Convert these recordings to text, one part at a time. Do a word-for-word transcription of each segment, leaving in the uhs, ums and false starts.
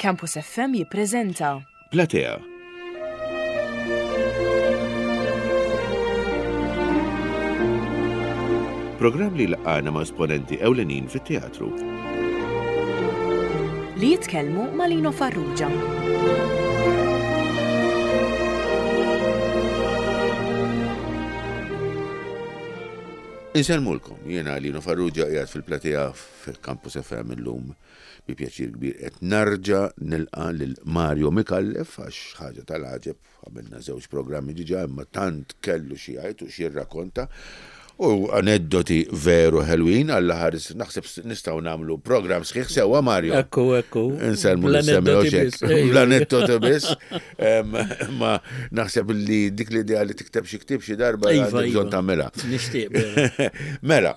Campus F M jippreżenta Platea. Programm li laqana ma' esponenti ewlenin fit-teatru. li jitkellmu ma' Lino Farrugia. Inselmulkom, jiena Lino Farrugia qiegħed fil-platea fil-Campus F M illum bi pjaċir kbir qed narġa' nilqa' lil Mario Mikallef għax ħaġa tal-ħaġeb għamilna żewġ programmi diġà imma tant kellu xi jgħid u xi jirrakkonta u aneddoti veru ħelwin alla ħares naħseb nistgħu nagħmlu programm sħiħ sewwa Mario. Ekku, ekku. Inselmu l-semmew xek. Bl-aneddoti biss. Ma naħseb li dik l-idea li tikteb xi ktib xi darba għandek bżonn tagħmilha. Nixtieq. Mela,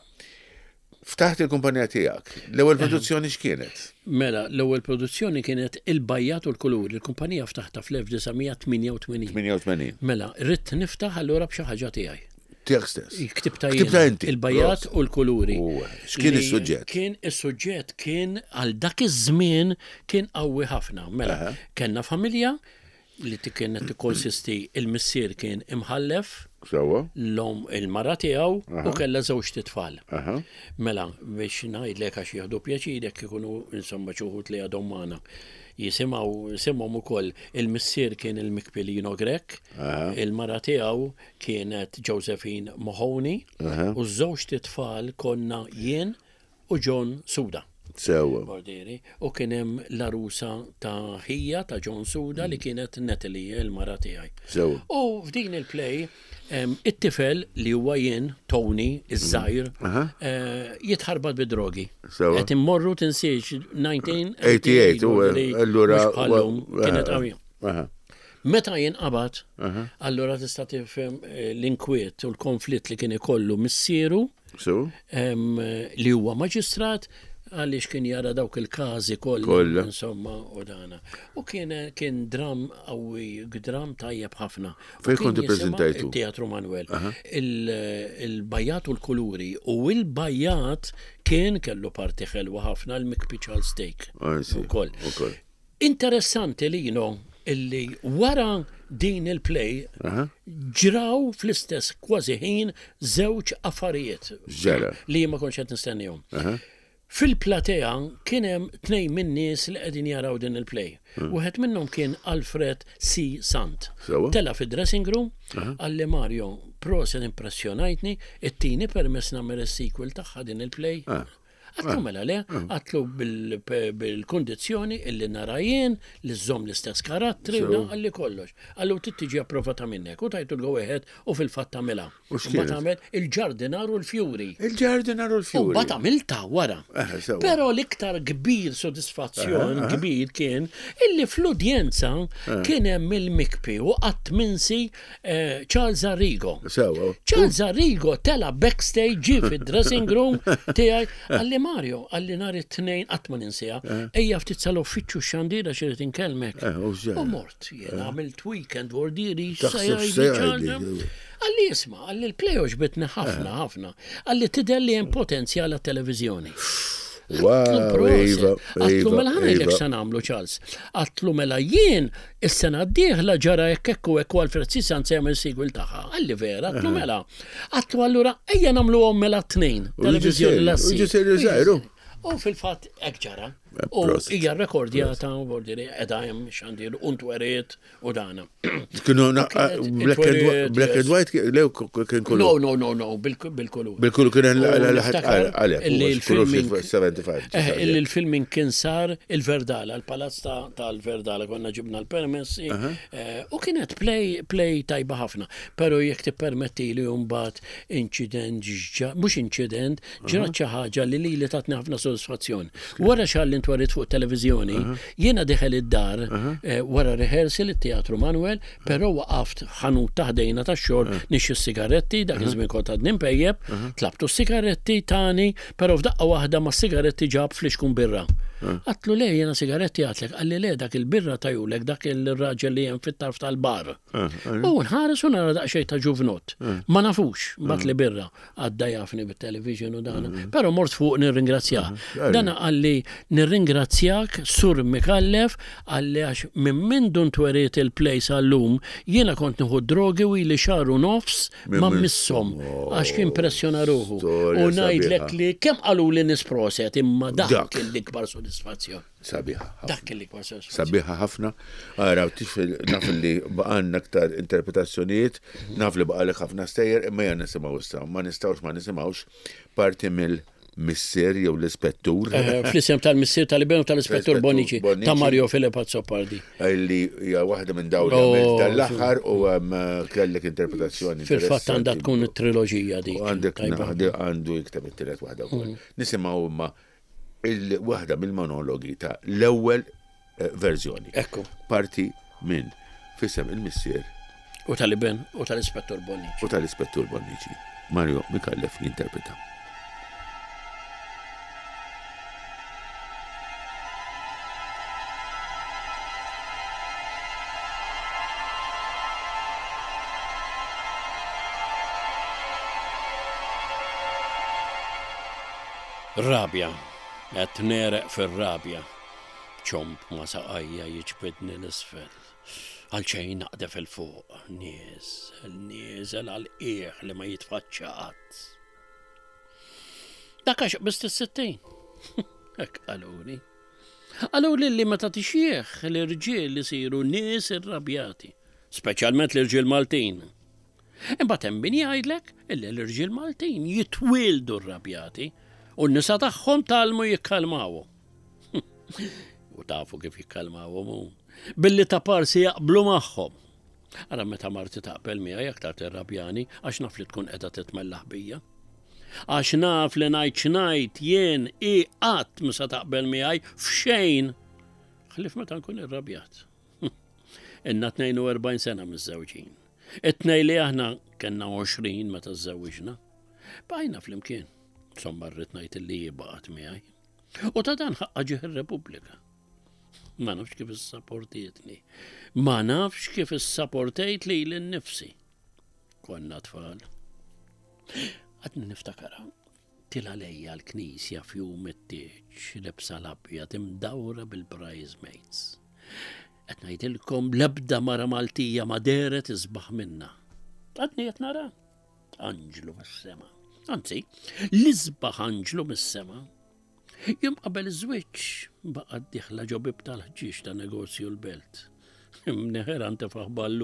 ftaħt il-kumpanija tiegħek. L-ewwel produzzjoni x'kienet? Mela, l-ewwel produzzjoni kienet Il-Bajjat u l-Kulur. Il-kumpanija ftaħta fl-1988. tminja u tmenin. Mela, rrid niftaħ allura b'xi ħaġa tiegħi. Tiegħek stess. Ktibta Ktibta inti. Il-Bajjat u l-Kuluri. X'kien is-suġġett? Kien is-suġġett kien għal dak iż-żmien kien qawwi ħafna. Mela, kellna familja li kienet tikkonsisti il-missier kien imħallef, Sewwa. l-om il-mara tiegħu u kellha żewġ titfal. Aha. Mela, biex ngħidlek għax jieħdu pjaċirek ikunu insomma ċuħut li għadhom magħna. Jisimgħu simhom ukoll il-missier kien il-Mikpilino Grek, il-mara tiegħu kienet Josephine Mahoney u ż-żewġ titfal konna jien u John Suda. Sewwa. Bordieri, u kien hemm l-arusa ta' ħija ta' John Suda li kienet Natalie il-mara tiegħi. Sewwa. U f'din il-play it-tifel li huwa jien Tony iż-żgħir jitħarbat bid-drogi. Sewwa. Qed immorru tinsiex nineteen eighty-eight u allura kienet qawwija. Aha. Meta jinqabad, allura tista' tifhem l-inkwiet u l-konflitt li kien ikollu missieru So? li huwa maġistrat għaliex kien jara dawk il-każi kollha insomma u dana. U kien kien dram qawwi, dram tajjeb ħafna. Fejn kont ippreżentajtu? Teatru Manuel. Il-Bajjat u l-Kuluri u l-Bajjat kien kellu parti ħelwa ħafna l-Mikpiċal Steak. Ukoll. Interessanti li jino illi wara din il-play ġraw fl-istess kważi ħin żewġ affarijiet li ma kontx qed nistennihom. Fil-platea kien hemm tnejn min-nies li qegħdin jaraw din il-play. Wieħed minnhom kien Alfred C. Sant. Tela fid-dressing room għalli Mario proset impressjonajtni, it-tieni permess nagħmel is-sequel tagħha din il-play. Għatlu mela le, għatlu bil-kondizjoni illi narajjen li żomm l-istess karattri u għalli kollox. Għallu tittiġi approvata minnek u tajtu l-għoħed u fil-fat tamela. U batamel il-ġardinar u l-fjuri. Il-ġardinar u l-fjuri. U batamil ta' wara. Pero l-iktar kbir soddisfazzjon kbir kien illi fl-udjenza kien hemm il-Mikpi u qatt minsi Charles Arrigo. Charles Arrigo tela backstage ġi fid-dressing room tiegħi għalli Mario, għalli nar it-tnejn għatma ninsija, ejja ftit sal-uffiċċju xandira xirrit inkelmek. U mort, jena għamilt weekend wordiri, għalli jisma, għalli l-play oġbitni ħafna, ħafna, għalli tidelli jem potenzjal għat-televizjoni. Wow, Eva, għatlu mela ħanajlek san għamlu Charles. Għatlu mela jien, il-sena d-dieħla ġara jekkekku ekku għal-Fred Sisan sejmel sigwil taħħa. Għalli vera, għatlu mela. Għatlu għallura, ejja namlu għom mela t-nejn. Televizjoni l-assi. U ġisir zaħiru. U fil-fat ekġara. U hija rekordjata u bordiri edajem xandir untweriet u dana. Kienu black and white lew kien kullu. No, no, no, no, bil-kullu. Bil-kullu kien għalek. Il-filming kien sar il-Verdala, il-palazz tal-Verdala, konna ġibna l-permessi. U kienet play tajba ħafna. Pero jek ti permetti li jumbat incident, mux incident, ġrat ħaġa li li li tatni ħafna soddisfazzjon. Wara xalli intwarit fuq televizjoni, jiena deħel id-dar wara rehearsal it-Teatru Manuel, però waqaft ħanut taħdejna tax-xogħol nixxi s-sigaretti, dak iż-żmien kont għad nimpejjeb, tlabtu s-sigaretti tani, però f'daqqa waħda ma s-sigaretti ġab fliexkun birra. Għatlu le jena sigaretti għatlek, għalli le dak il-birra tajulek, dak il-raġel li jen fit-tarf tal-bar. U nħares u nara daqxej ta' ġuvnot. Ma nafux, bat li birra, għadda jafni bit-television u dana. Pero mort fuq nirringrazzjak. Dana għalli nirringrazzjak sur Mikallef, għalli għax minn minn dun tweriet il-plejs għallum, jena kont nħu drogi u li xaru nofs ma missom, għax kien pressjona ruħu. U najdlek li kem għalu li nisproset imma dak il-ikbar soddisfazzjon. Sabiħa. Dak il-ikbar soddisfazzjon. Sabiħa ħafna. Għara, naf li baqanna aktar interpretazzjonijiet, naf li baqalek ħafna stejjer, imma jan nisimaw istaw. Ma nistawx ma nisimawx parti mill-missier jew l-ispettur. Fl-isem tal-missier tal-Iben u tal-ispettur Bonici, ta' Mario Filippo Azzopardi. Li hija waħda minn dawn tal-aħħar u kellek interpretazzjoni. Fil-fatt għandha tkun it-triloġija dik. Għandek għandu jiktab it-tielet waħda wkoll. Nisimgħu imma il-waħda mill-monologi ta' l-ewwel verżjoni. Ekku. Parti minn fissem il-missier. U tal-Iben u tal-ispettur Bonici. U tal-ispettur Bonici. Mario Mikallef jinterpreta. Rabja, għet nereq fil-rabja, ċomp ma saqajja jiġbidni l-isfel, għalċejn naqdef il-fuq, nieżel, nieżel għal-iħ li ma jitfaċċaqat. Dakax bist s-sittin, ek għaluni. Għaluni li ma tatixieħ l-irġiel li siru nies irrabjati, speċjalment l-irġiel Maltin. Imbat embini għajdlek illi l-irġiel Maltin jitwildu rrabjati, u n-nisa tagħhom talmu jikkalmawu. U tafu kif jikkalmawu mu. Billi ta' parsi jaqblu magħhom. Ara meta marti taqbel miegħi aktar tirrabjani għax naf li tkun qiegħda titmellaħ bija. Għax naf li ngħid x'ngħid jien i qatt misa taqbel miegħi f'xejn. Ħlif meta nkun irrabjat. Inna tnejn u erbgħin sena miż-żewġin. It-tnej li aħna kellna għoxrin meta żżewwiġna. Bajna flimkien. Somma rrid ngħid illi jibqgħet miegħi. U ta' dan ħaqqa ġieħ ir-Repubblika. Ma nafx kif issapportietni. Ma nafx kif issapportejt lili nnifsi. Konna tfal. Għadni niftakara. Tila lejja l-knisja fjum it-tieġ lebsa l-abjad imdawra bil-bridesmaids. Qed ngħidilkom l-ebda mara Maltija ma deret isbaħ minna. Għadni qed nara. Anġlu mis-sema. Anzi, l-isbaħ anġlu mis-sema. Jum qabel iż-żwieġ baqa' d-dieħla ġobib tal-ħġiex ta' negozju l-belt. Mneħer ante faħballu.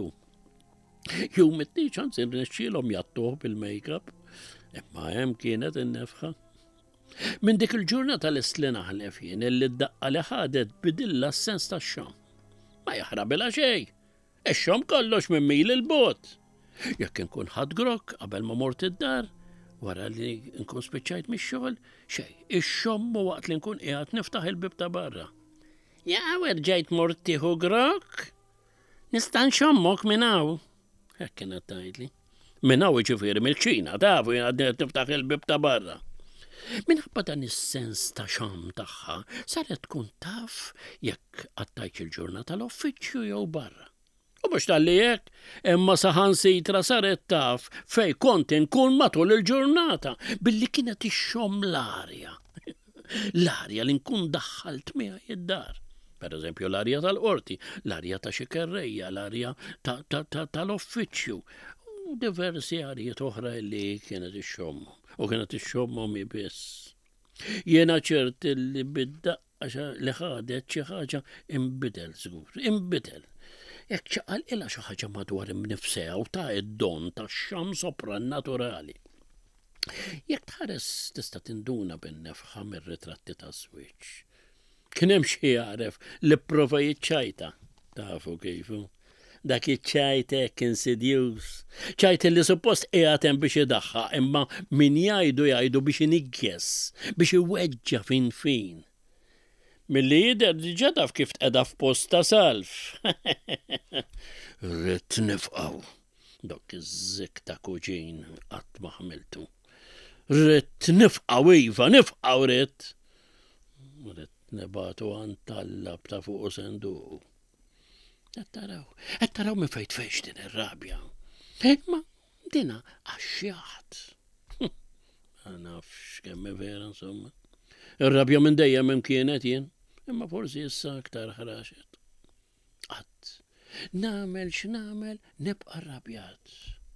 Jum it-tieġ anzi nrexxielhom jattuh bil-make-up, imma hemm kienet innefħa. Minn dik il-ġurnata l-istli naħlef jien illi d-daqqa li ħadet bidilla s-sens tax-xam. Ma jaħrabilha xejn. Ix-xom kollox minn mil il-bot. Jekk inkun ħadd grok qabel ma mort id-dar, wara li nkun spiċċajt mix-xogħol, xejn, ix-xomm waqt li nkun qiegħed niftaħ il-bib ta' barra. Ja ġejt mort tieħu grok? Nista' nxommok minn hawn. Hekk kienet tgħidli. Minn hawn jiġifieri mill-ċina, tafu jien niftaħ il-bib ta' barra. Minħabba dan is-sens ta' xam tagħha saret tkun taf jekk għattajt il-ġurnata l-uffiċċju jew barra. U mhux talli hekk, imma saħansitra saret taf fej kont inkun matul il-ġurnata billi kienet ixxomm l-arja. L-arja li nkun daħħalt miegħi id-dar. Per eżempju l-arja tal-qorti, l-arja ta' xi kerrejja, l-arja tal-uffiċċju u diversi arjiet oħra li kienet ixxomm. U kienet ixxommhom biss. Jiena ċert li bid-daqqa li ħadet xi ħaġa inbidel żgur, inbidel. Jekk ċaqal ilha xi ħaġa madwar imnifseha u ta' id-don tax-xams soprannaturali. Jekk tħares tista' tinduna bin-nefħa mir-ritratti taż-żwieġ. Kien hemm xi jaref li pprova jiċċajta, tafu kejfu. Dak iċ-ċajt hekk insidjuż. ċajt li suppost qiegħed hemm biex idaħħaq imma min jgħidu jgħidu biex iniggess, biex iweġġa fin fin. Milli jidher diġà taf kif tqeda f'post ta' salf. Rrid nifqgħu. Dak iż-żikk ta' kuġin qatt ma ħmiltu. Rrid nifqgħu iva, nifqgħu rrid. Rrid nebatu għan tallab ta' fuq sendu. Għattaraw, għattaraw me fejt feċ din ir-rabja. Ma dina għaxjaħt. Għanafx kemmi vera, insomma. Ir-rabja minn dejjem hemm kienet jien, imma forsi issa aktar ħraxet. Qatt, namel x'namel nibqa' arrabjat.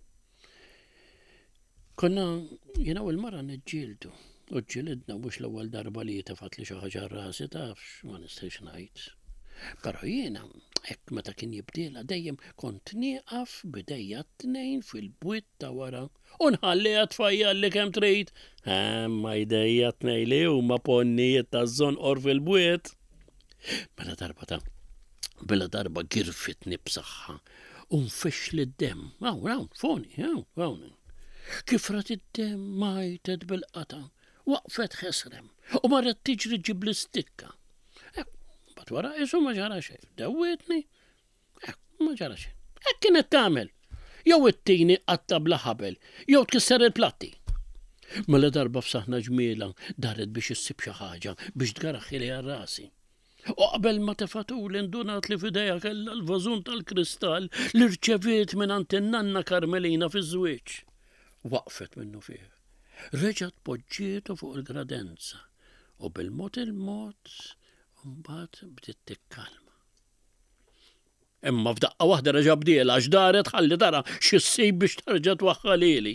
Konna jiena u l-mara niġġieldu, u ġġilidna mhux l-ewwel darba li tefat li xi ħaġa rasi tafx ma nistax ngħid. Però jiena hekk meta kien jibdielha dejjem kont nieqaf bidejja tnejn fil-bwiet ta' wara u nħalliha tfajjal li kemm trid. Ma jdejja tnejn li huma ponnijiet ta' żonqor fil-bwiet. Mela darba ta' bela darba girfitni b'saħħa u nfixli d-dem. Hawn, hawn, foni, hawn, hawn. Kif rat id-dem majted bil-qata, waqfet ħesrem u marret tiġri ġib l-istikka. Bat wara isu ma ġara xejn, dewwitni, ma ġara xejn. Hekk kienet tagħmel. Jew ittini qatta bla ħabel, jew tkisser il-platti. Mela darba f'saħna ġmiela daret biex issib xi ħaġa biex tgaraħħi li rasi. U qabel ma tefatul indunat li f'idejha kellha l-vażun tal-kristall li rċeviet minn ant in-nanna Karmelina fiż-żwieġ. Waqfet minnu fih. Reġgħet poġġietu fuq il-gradenza u bil-mod il-mod mbagħad bdiet tikkalma. Imma f'daqqa waħda reġa' bdielha għax daret ħalli tara x'issib biex terġa' twaħħa lili.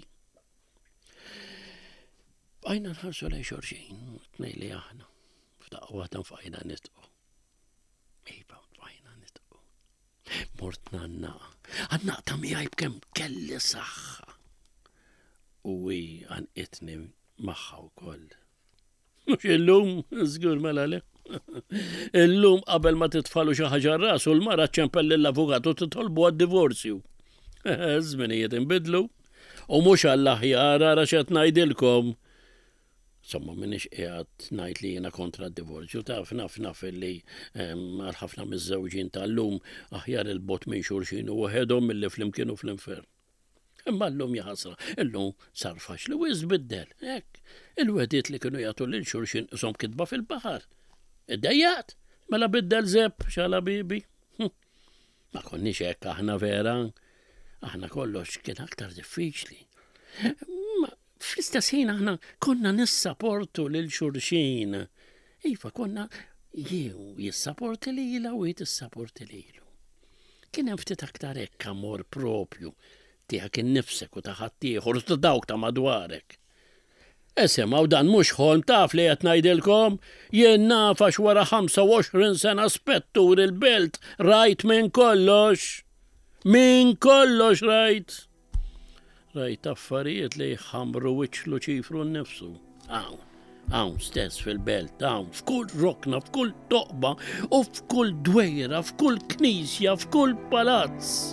Bqajna nħarsu lejn xorxin, tnejn li aħna. F'daqqa waħda nfaqajna nitqu. Iva nfaqajna nitqu. Mort nannaqa. Għannaqta miegħi b'kemm kelli saħħa. U hi għanqitni magħha wkoll. Mhux illum, żgur mela le. Illum qabel ma titfalu xi ħaġa ras u l-mara ċempel l-avukat u titolbu għad-divorzju. Żminijiet inbidlu u mhux għall-aħjar ara x'qed ngħidilkom. Insomma m'iniex qiegħed ngħid li jiena kontra d-divorzju, taf naf naf li għal ħafna miż-żewġin tal-lum aħjar il-bot minn xulxin u waħedhom milli flimkien u fl-infern. Imma llum jaħasra, illum sar faċli u jiżbiddel. Hekk, il-wediet li kienu jagħtu lil xulxin ishom kitba fil-baħar. Id-dejjat, mela biddel zepp xala bibi. Ma konniex hekk aħna vera, aħna kollox kien aktar diffiċli. Ma fl-istess ħin aħna konna nissapportu lil xulxin. Iva konna jew jissapporti lilha u hi tissapporti lilu. Kien hemm ftit aktar hekk amor propju tiegħek innifsek u ta' ħaddieħor u ta' dawk ta' madwarek. Esemgħu dan mhux ħolm taf li qed ngħidilkom, jien naf għax wara ħamsa u għoxrin sena spettur il-belt rajt minn kollox. Minn kollox rajt. Rajt affarijiet li jħammru wiċċlu ċifru nnifsu. Hawn, hawn stess fil-belt, hawn f'kull rokna, f'kull toqba u f'kull dwejra, f'kull knisja, f'kull palazz.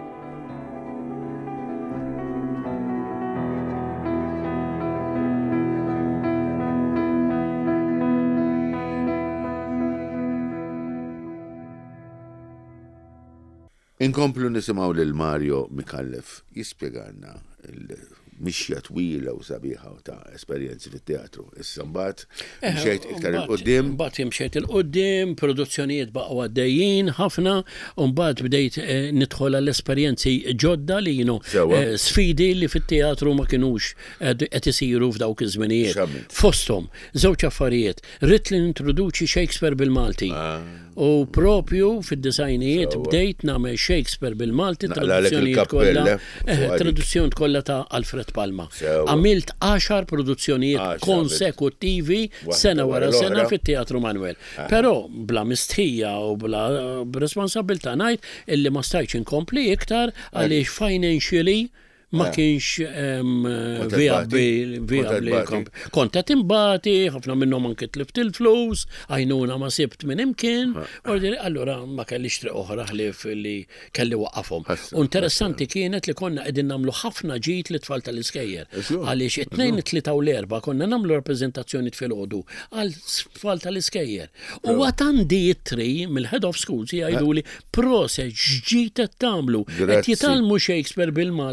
Inkomplu nisimaw lil Mario Mikallef jispjegalna il-mixja twila u sabiħa ta' esperjenzi fit-teatru. Issa mbagħad mxejt iktar il-qudiem. Mbagħad imxejt il-qudiem, produzzjonijiet baqgħu għaddejjin ħafna, u mbagħad bdejt nidħol għall-esperjenzi ġodda li jienu sfidi li fit-teatru ma kinux qed isiru f'dawk iż-żminijiet. Fosthom żewġ affarijiet, rid li nintroduċi Shakespeare bil-Malti. U propju fid-disajnijiet bdejt nagħmel Shakespeare bil-Malti, traduzzjonijiet kollha, traduzzjoni kollha ta' Alfred Palma. Għamilt għaxar produzzjonijiet konsekuttivi sena wara sena fit-Teatru Manuel. Però bla mistħija u bla responsabilità ngħid illi ma stajtx inkompli iktar għaliex financially ma kienx viabli. Konta timbati, ħafna minnhom anke tlift il-flus, għajnuna ma sibt minn imkien, allura ma kellix triq oħra ħlief li kelli waqafhom. U interessanti kienet li konna qegħdin nagħmlu ħafna ġid li tfal tal-iskejjer. Għaliex it-tnejn it-tlieta u l-erba' konna nagħmlu rappreżentazzjoni tfilgħodu għal tfal tal-iskejjer. U għad għandi it-tri mill-head of schools jgħiduli proset ġġid qed tagħmlu qed jitalmu Shakespeare bil-Malti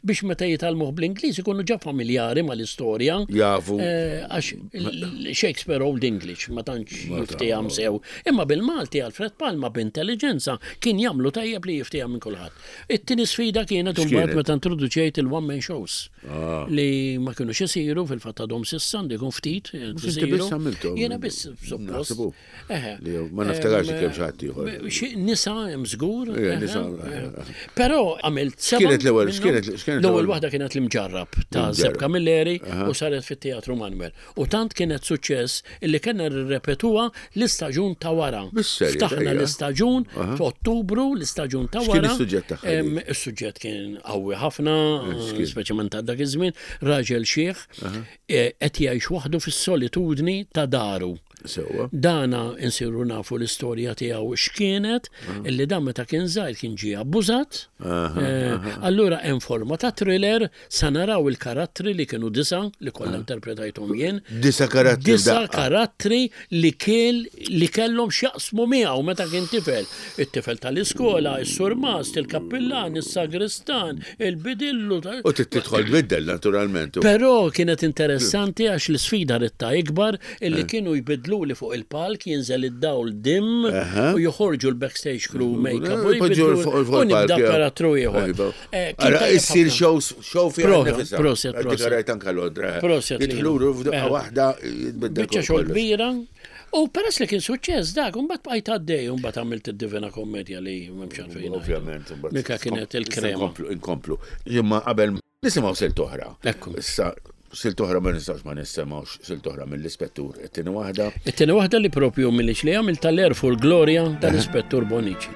biex meta jitalmuh bl-Ingliż ikunu ġa familjari mal-istorja. Jafu. Għax Shakespeare Old English ma tantx jiftihom sew. Imma bil-Malti Alfred Palma b'intelligenza kien jagħmlu tajjeb li jiftihom minn kulħadd. It-tieni sfida kienet imbagħad meta introduċejt il-one man shows li ma kinux isiru fil-fatt għadhom s'issa jkun ftit. Jiena biss suppost. Ma naftakarx kemm xi ħadd ieħor. Nisa hemm żgur. Però għamilt seba'. X'kienet l-ewwel x'kienet l-ewwel waħda kienet l-imġarrab ta' Zeb Camilleri u saret fit-Teatru Manuel. U tant kienet suċċess illi kellna nirrepetuha l-istaġun ta' wara. Ftaħna l-istaġun f'Ottubru, l-istaġun ta' wara. Is-suġġett tagħha? Is-suġġett kien qawwi ħafna, speċjalment ta' dak iż-żmien, raġel xieħ qed jgħix waħdu fis-solitudni ta' daru. Dana insiru nafu l-istorja tiegħu x'kienet, illi dan meta kien żgħir kien ġie abbużat. Allura hemm forma ta' thriller sa naraw il-karattri li kienu disa li kollha interpretajthom jien. Disa karattri. Disa karattri li kell li kellhom x'jaqsmu miegħu meta kien tifel. It-tifel tal-iskola, is-sur Mast, il-kappillan, is-sagristan, il-bidillu. U tidħol tbiddel naturalment. Però kienet interessanti għax l-sfida ritta ikbar illi kienu jbidlu li fuq il-palk jinżel id-dawl dim u joħorġu l-backstage crew make-up u nibda karattru ieħor. Ara issir show fiha nifisha. Proset, proset. Dikarajt anke l-odra. Proset. Jidħluru f'daqqa waħda jitbiddel. Biċċa xogħol kbira. U peress li kien suċċess dak, mbagħad bqajt għaddej u mbagħad għamilt id-Divina Kommedja li m'hemmx għalfejn. Ovvjament. Mika kienet il-krema. Inkomplu. Imma qabel nisimgħu silt oħra. Ekku. Silt oħra ma nistax ma nissemgħux silt oħra mill-ispettur. It-tieni waħda. It-tieni waħda li propju milix li għamil tal-Erfu l-Glorja tal-Ispettur Bonici.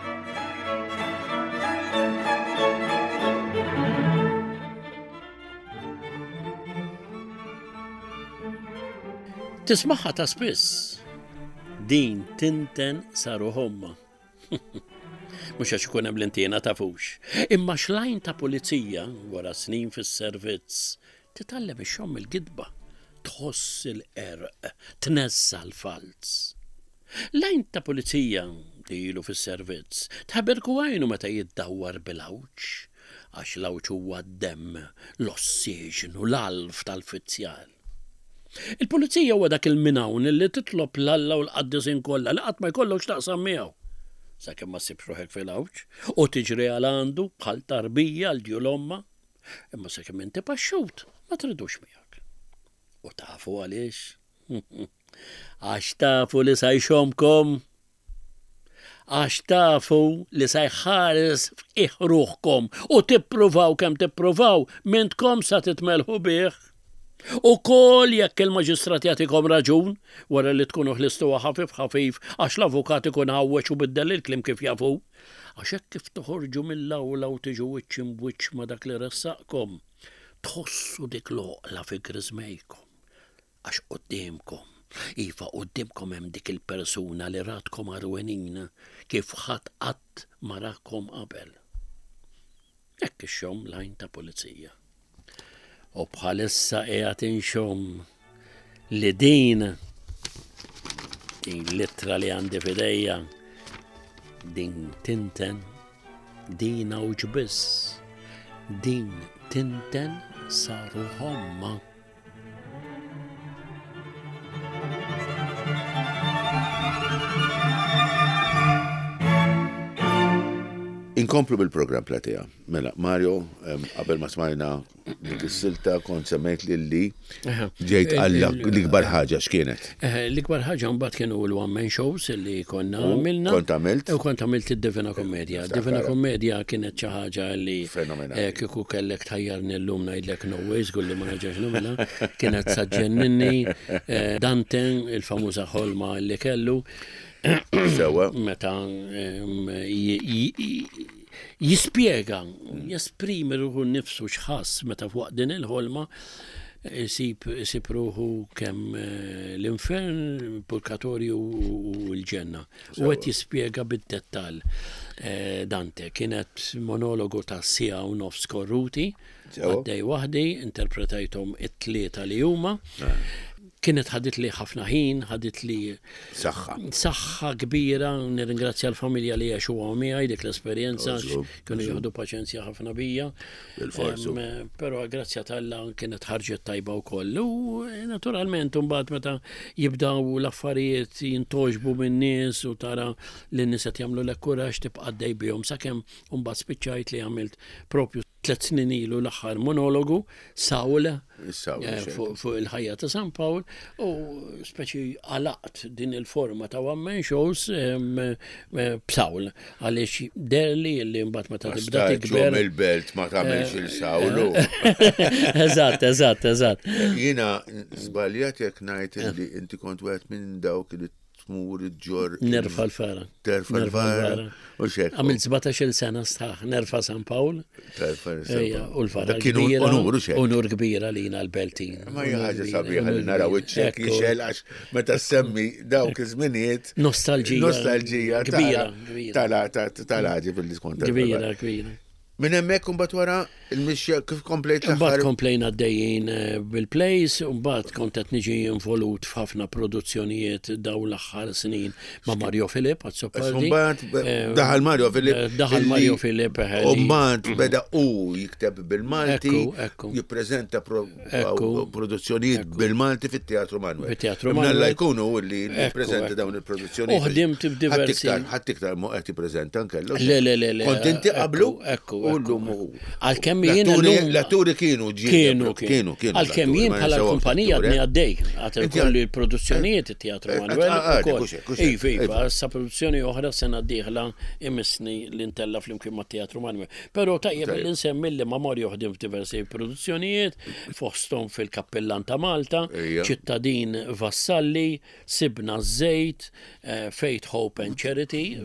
Tismaħħa ta' spiss. Din tinten saru homma. Mux għax ikun hemm l-intina tafux. Imma xlajn ta' pulizija wara snin fis-servizz titgħallem ix-xogħol il-gidba, tħoss il-erq, tnezza l-falz. Lajn ta' pulizija li ilu fis-servizz tħabberku għajnu meta jiddawwar bil-awċ, għax l-awċ huwa d-demm, l-ossiġnu, l-alf tal-fizzjal. Il-pulizija huwa dak il-minawn li titlob l-alla u l-qaddisin kollha li qatt ma jkollokx taqsam miegħu. Sakemm ma ssibx ruħek fil-awċ u tiġri għal għandu bħal tarbija għal dju l-omma, imma sakemm inti paxxut ma tridux miegħek. U tafu għaliex? Għax tafu li sa jxomkom, għax tafu li sa jħares iħruħkom u tippruvaw kemm tippruvaw mentkom sa titmelħu bih. U kol jekk il-maġistrat jagħtikom raġun wara li tkunu ħlistuha ħafif ħafif għax l-avukat ikun ħawweġ u biddel il-klim kif jafu. Għax hekk kif toħorġu mill-awla u tiġu wiċċ imwiċċ ma' dak li ressaqkom, tħossu dik l-oqla fi griżmejkom. Għax qudiemkom, iva qudiemkom hemm dik il-persuna li ratkom arwenina kif ħadd qatt ma rakom qabel. Hekk ix-xogħol lajn ta' pulizija. U bħalissa qiegħed inxomm li din din littra li għandi f'idejja din tinten din awġ biss din tinten saru homma. Inkomplu bil-program platija. Mela, Mario, qabel ma smajna dik is-silta kont semmejt li li ġejt għalla l-ikbar ħaġa x'kienet. L-ikbar ħaġa mbagħad kienu l-one man shows li konna għamilna. Kont għamilt? U kont għamilt id-Divina Kommedja. Divina Kommedja kienet xi ħaġa li kieku kellek tħajjarni llum ngħidlek no ways gulli ma naġax nagħmilha. Kienet saġġenninni Dante il-famuża ħolma li kellu. Sewa. Meta jispjega, jesprimi ruħu nnifsu x'ħass meta fuq din il-ħolma isib ruħu kemm l-infern, purgatorju u l-ġenna. U qed jispjega bid-dettall. Dante kienet monologu ta' sija u nofs korruti, għaddej waħdi, interpretajthom it-tlieta li huma. kienet ħadit li ħafna ħin, ħadit li Saħħa. saħħa kbira, nirringrazzja l-familja li għaxu għomijaj dik l-esperienza, kienu jieħdu paċenzja ħafna bija. Pero grazzja tal-la kienet ħarġet tajba u kollu. Naturalment, mbagħad meta jibdaw l-affarijiet jintoġbu min-nies u tara l-nies qed jagħmlu lek kuraġġ tibqa' għaddej bihom sakemm mbagħad spiċċajt li għamilt propju tliet snin ilu l-aħħar monologu Sawl fuq il-ħajja ta' San Pawl u speċi għalaqt din il-forma ta' one man shows b'Sawl għaliex derli li mbagħad meta tibda tikber il-belt ma tagħmelx il-Sawlu. Eżatt, eżatt, eżatt. Jiena żbaljat jekk ngħid li inti kont wieħed minn dawk li tmur ġor. Nerfa l-fara. Terfa l-fara. U xek. Għamil sebgħetax-il sena staħ, nerfa San Pawl. Terfa u l-fara. Kienu onur, xek. Onur kbira li jina l-beltin. Ma ħaġa sabiħa li naraw iċ-ċek jixel għax meta semmi dawk iż-żminijiet. Nostalġija. Nostalġija. Kbira. Tal-ħaġi fil-diskont. Kbira, kbira. Min hemmhekk imbagħad wara il-mixja kif komplejt l-aħħar. Imbagħad komplejna għaddejjin bil-plays, u mbagħad kont qed niġi involut f'ħafna produzzjonijiet daw l-aħħar snin ma' Mario Filip għad-Soppardi. Mbagħad daħal Mario Filip. Daħal Mario Filip. U mbagħad beda u jikteb bil-Malti, jippreżenta produzzjonijiet bil-Malti fit-Teatru Manwel. Fit-Teatru Manwel. Mnalla jkunu li jippreżenta dawn il-produzzjonijiet. Uħdimt f'diversi. Ħadd iktar mo qed jippreżenta nkellhom. Le, le, le. Kont inti qablu? Għal-kemm jien l-atturi kienu kienu kienu għal-kemm jien bħala l-kumpanija għadni għaddej għatel kolli l-produzzjonijiet il-Teatru Manwel iva iva sa produzzjoni oħra sena d-dieħla imisni l-intella fl-imkien ma' Teatru Manwel pero tajjeb l-insemmi li ma' Mario ħdim f'diversi produzzjonijiet fostom fil-Kappellan ta' Malta ċittadin Vassalli Sibna Żejt Faith Hope and Charity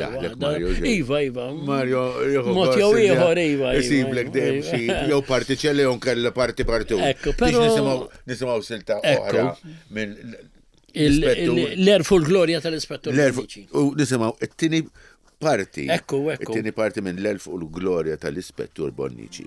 iva iva Mario Jew ieħor iva. Isiblek dejjem xi jew partiċelli jew nkella parti partu. Ekku, però nisimgħu nisimgħu silta oħra minn l-erfu l-glorja tal-Ispettur Bonnici. U nisimgħu it-tieni parti. Ekku, ekku. It-tieni parti minn l-erfu l-glorja tal-Ispettur Bonnici.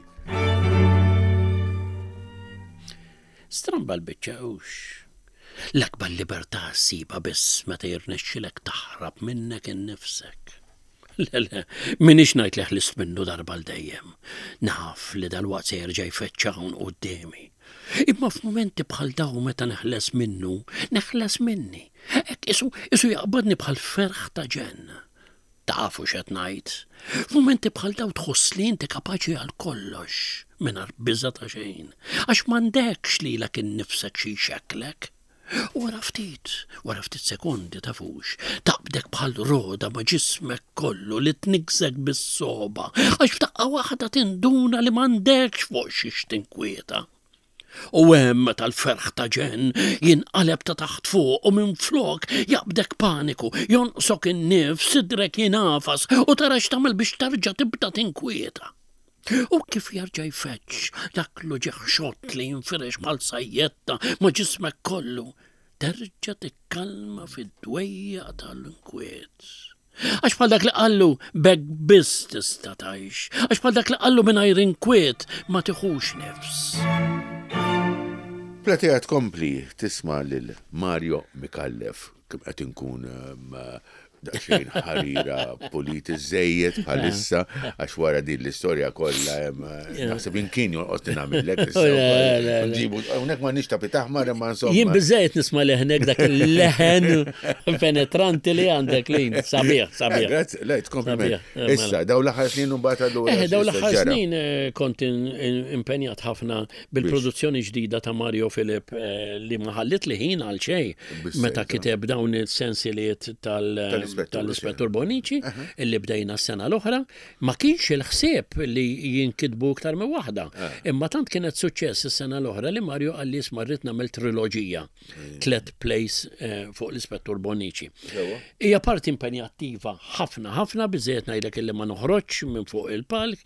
Stramba l-biċċa hux. L-akbar libertà ssiba biss meta jirnexxilek taħrab minnek innifsek. Le, le, minix najt leħlis minnu darba l-dejjem. Naf li dal-waqt se jerġa' jfeċċawn qudiemi. Imma f'mumenti bħal daw meta neħles minnu, neħles minni. Ek isu, isu jaqbadni bħal ferħ ta' ġen. Tafu x'qed ngħid. F'mumenti bħal daw tħoss li inti kapaċi għal kollox mingħajr biża ta' xejn. Għax m'għandekx lilek innifsek xi xekklek. U wara ftit, wara ftit sekundi tafux, taqbdek bħal roda ma' ġismek kollu li tniksek bis-soba, għax f'daqqa waħda tinduna li m'għandekx fuq xiex tinkwieta. U hemm meta l-ferħ ta' ġen jinqaleb ta' taħt fuq u minn flok jaqbdek paniku, jonqsok in-nifs, sidrek jinafas u tara x'tagħmel biex tarġa' tibda tinkwieta. U kif jarġa' jfeċċ dak l-ġeħxott li jinfirex bħal sajjetta ma' ġismek kollu, terġa' tikkalma fid-dwejja tal-inkwiet. Għax bħal dak li qallu bek biss tista' tgħix, għax bħal dak li qallu mingħajr inkwiet ma tieħux nifs. Platija tkompli tisma' lil Mario Mikallef kemm qed inkun daċxejn ħarira politi żejjed bħalissa għax wara din l-istorja kollha hemm naħseb inkien jonqos nagħmellek nġibu hawnhekk m'għandniex ta' pitaħmar imma insomma. Jien biżejjed nisma' leħnek dak il-leħen penetranti li għandek lin sabiħ sabiħ. Grazzi, lejt kompliment. Issa daw l-aħħar snin u mbagħad allura. Eh, daw l-aħħar snin kont impenjat ħafna bil-produzzjoni ġdida ta' Mario Filip li ma ħallit li ħin għal xejn meta kiteb dawn is-sensiliet tal tal-Ispettur Bonnici, illi bdejna s-sena l-oħra, ma kienx il-ħsieb li jinkidbu iktar minn waħda. Imma tant kienet suċċess is-sena l-oħra li Mario għalli smarrit nagħmel triloġija, tlet plays fuq l-Ispettur Bonnici. Hija parti impenjattiva ħafna ħafna biżejjed ngħidlek illi ma noħroġx minn fuq il-palk,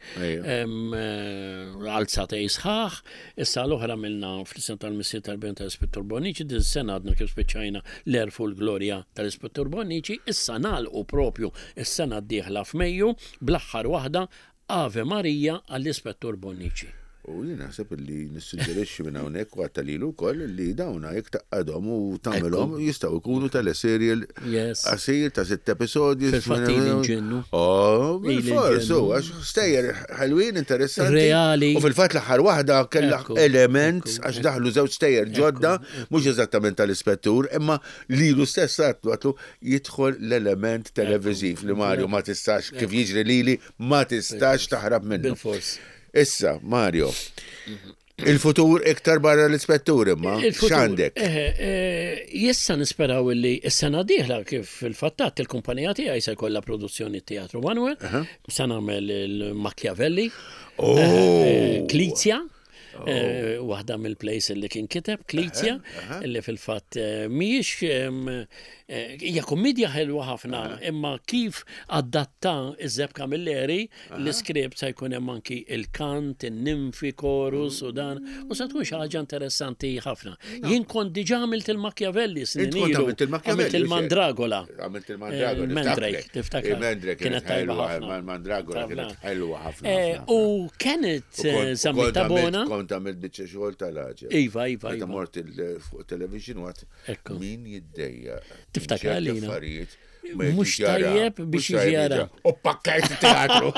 għalzata jisħaħ, issa l-oħra milna fl-sena tal-missier tal-bejn tal-Ispettur Bonnici, din sena għadna kif spiċċajna l-erfu l-glorja tal-Ispettur Bonnici, issa nagħlqu propju is-sena d-dieħla f'Mejju bl-aħħar waħda Ave Marija għall-Ispettur Bonnici. U jien naħseb li nissuġġerixxi minn hawnhekk u għattalilu wkoll li dawna jekk taqadhom u tagħmelhom jistgħu jkunu teleserial qasir ta' sitt episodji. Fil-fatt jinġennu. Oh, bil-fors, għax stejjer ħelwin interessanti. Reali. U fil-fatt l-aħħar waħda kellha element għax daħlu żewġ stejjer ġodda, mhux eżattament tal-ispettur, imma lilu stess għatlu jidħol l-element televiżiv li Mario ma tistax kif jiġri lili ma tistax taħrab minnu. Bil-fors. Issa, Mario, il-futur iktar barra l-ispettur imma, x'għandek? Jessa nisperaw li s-sena diħla kif il-fattat il-kumpanija tiegħi se jkollha produzzjoni teatru Manuel, se nagħmel il-Machiavelli, Klizja, waħda mill-plejs li kien kiteb, Klizja, li fil-fatt mhijiex hija kommedja ħelwa ħafna, imma kif adatta iż-Zeb Camilleri l-iskript se jkun hemm anki il-kant, in-nimfi, korus u dan, u se tkun xi ħaġa interessanti ħafna. Jien kont diġà għamilt il-Machiavelli snin ilu. Għamilt il-Mandragola. Għamilt il-Mandragola. Mandrake, tiftakar. Il-Mandrake kienet tajba ħafna. Il-Mandragola kienet ħelwa ħafna. U kienet żammita bona. Kont għamilt biċċa xogħol tal-ħaġa. Iva, iva. Meta mort il-television waqt min jiddejja. Tiftakar għalina. Mux tajjeb biex jġara. U pakkajt teatru.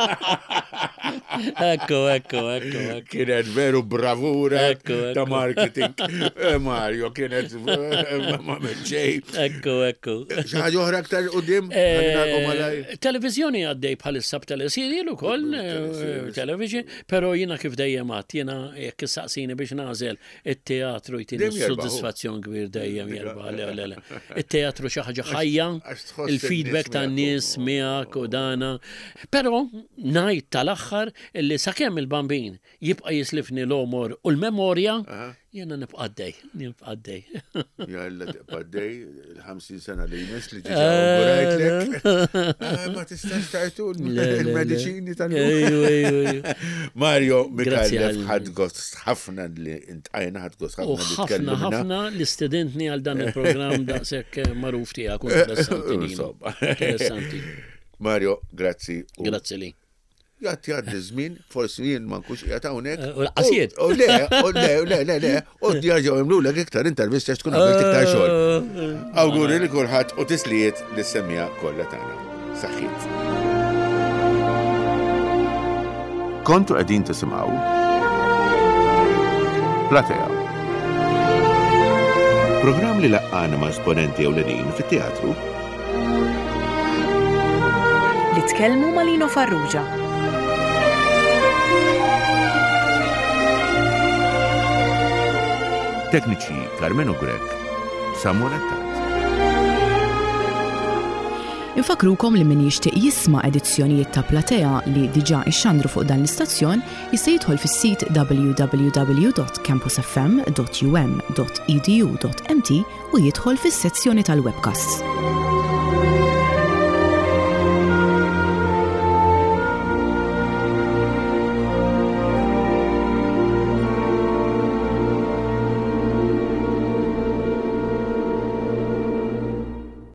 Ekko, ekko, ekko. Kienet veru bravura ta' marketing. Mario, kienet ma' meċċej. Ekko, ekko. Xaħġa oħra aktar u dim? Televizjoni għaddej bħal-issa b'teleserial u koll, television, pero jina kif dejjem għat, jina jekk saqsini biex nażel il-teatru jtini soddisfazzjon kbir dejjem jerba. Il-teatru xaħġa ħajja, il-feedback ta' nies miegħek u dana. Però ngħid tal-aħħar illi sakemm il-bambin jibqa' jislifni l-omor u l-memorja, jiena nibqa' għaddej, nibqa' għaddej. Jalla tibqa' għaddej il-ħamsin sena li jmiss li ġiġa għurajtlek. Ma tistax tajtu il-mediċini tal-lum. Mario Mikallef ħad gost ħafna li intqajna ħad gost ħafna li ħafna ħafna l-istudentni għal dan il-programm daqshekk magħruf tiegħek u interessanti. Mario, grazzi. Grazzi li. Jatti għaddi żmien, forsi jien ma nkunx qiegħed hawnhekk. U l-qasijiet. U le, u le, le, le, le, u djarġaw jagħmlulek iktar intervista tkun għamilt iktar xogħol. Awguri li kulħadd u tislijiet lis-semmija kollha tagħna. Saħħit. Kontu qegħdin tisimgħu Platea. Programm li laqqana ma' esponenti ewlenin fit-teatru li tkellmu ma' Lino Farrugia. Tekniċi Carmen Ugrek, Samuel Attat. Infakrukom li min jixtieq jisma' edizzjonijiet ta' Platea li diġà ixxandru fuq dan l-istazzjon jista' jidħol fis-sit w w w dot campus f m dot u m dot e d u dot m t u jidħol fis-sezzjoni tal-webcasts.